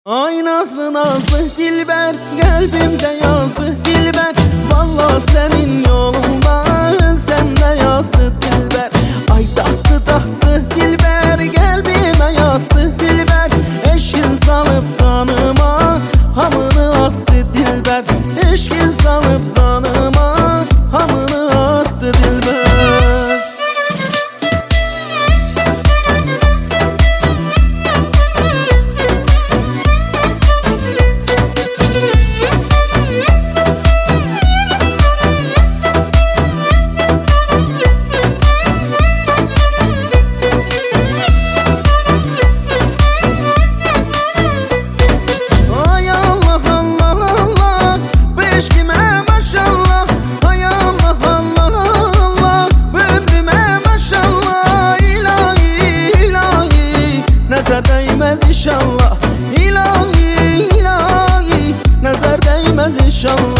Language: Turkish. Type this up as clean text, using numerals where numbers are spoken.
Ay nazlı nazlı dilber, kalbimde yazdı dilber. Vallahi senin yolunda ölsem de yazdı dilber. Ay tahtı tahtı dilber, kalbime yattı dilber. Eşkin salıp canıma hamını attı dilber. Eşkin salıp canıma hamını attı dilber. Nazar değmez inşallah, ilahi ilahi, nazar değmez inşallah.